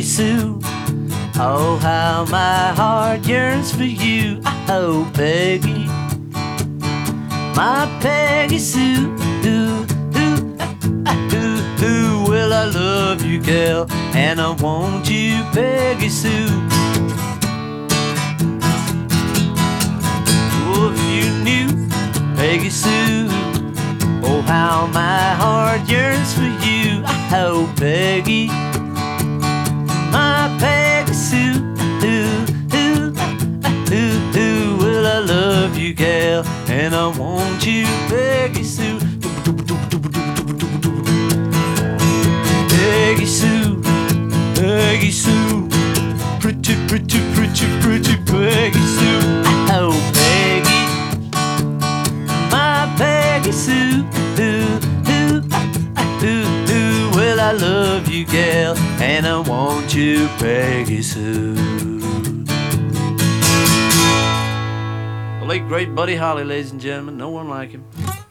Sue. Oh, how my heart yearns for you. Oh, Peggy, my Peggy Sue. Well, I love you, gal, and I want you, Peggy Sue. Oh, if you knew, Peggy Sue, oh, how my heart yearns for you. Oh, Peggy, my Peggy Sue. Well, I love you, gal, and I want you, Peggy Sue. Peggy Sue, Peggy Sue, pretty, pretty, pretty, pretty Peggy Sue. Oh, Peggy, my Peggy Sue. Well, I love you, gal, and I want you, Peggy Sue. The late great Buddy Holly, ladies and gentlemen, no one like him.